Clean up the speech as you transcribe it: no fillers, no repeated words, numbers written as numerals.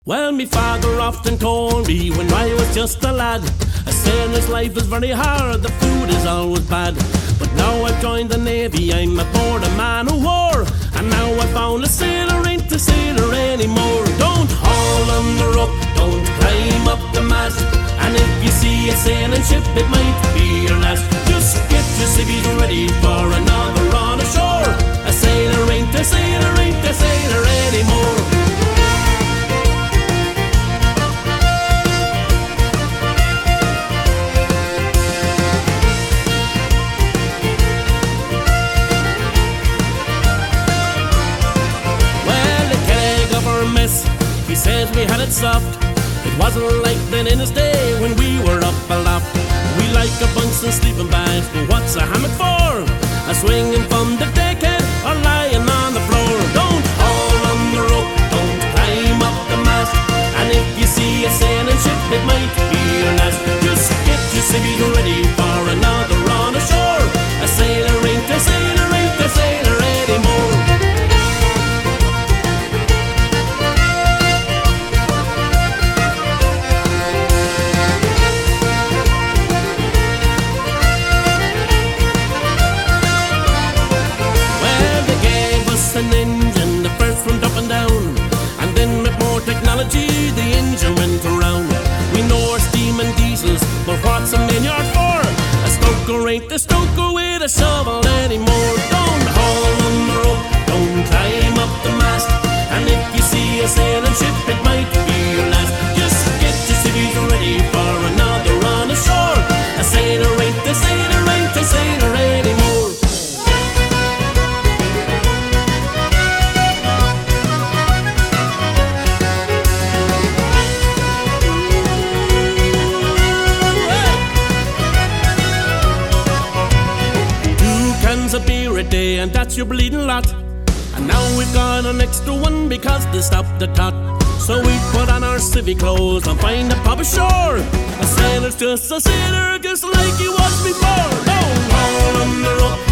Well, me father often told me when I was just a lad, a sailor's life is very hard, the food is always bad. But now I've joined the Navy, I'm aboard a man of war, and now I found a sailor ain't a sailor anymore. Don't haul on the rope, don't climb up the mast, and if you see a sailing ship, it might be your last. Just get your civvies ready for another run ashore. A sailor ain't a sailor, ain't a sailor anymore. He says we had it soft. It wasn't like then in his day when we were up aloft. We like a bunks and sleeping bags, but what's a hammock for? A swinging from the deckhead or lying on the floor. Don't haul on the rope, don't climb up the mast, and if you see a sailing ship, it might be your last. Just get your civvies ready for another run ashore. A sailor ain't a sailor, ain't a sailor anymore. An engine, the first one up and down, and then with more technology the engine went around. We know our steam and diesels, but what's a main-yard for? A stoker ain't a stoker with a shovel anymore. Don't haul on the rope, don't climb up the mast, and if you see a sailing ship, it might be your last. Just get your civvies ready for another run ashore. A sailor ain't a sailor, ain't a sailor anymore. A beer a day, and that's your bleeding lot. And now we've got an extra one because they stopped the tot. So we put on our civvy clothes and find a pub ashore. A sailor's just a sailor, just like he was before. Don't haul on the rope,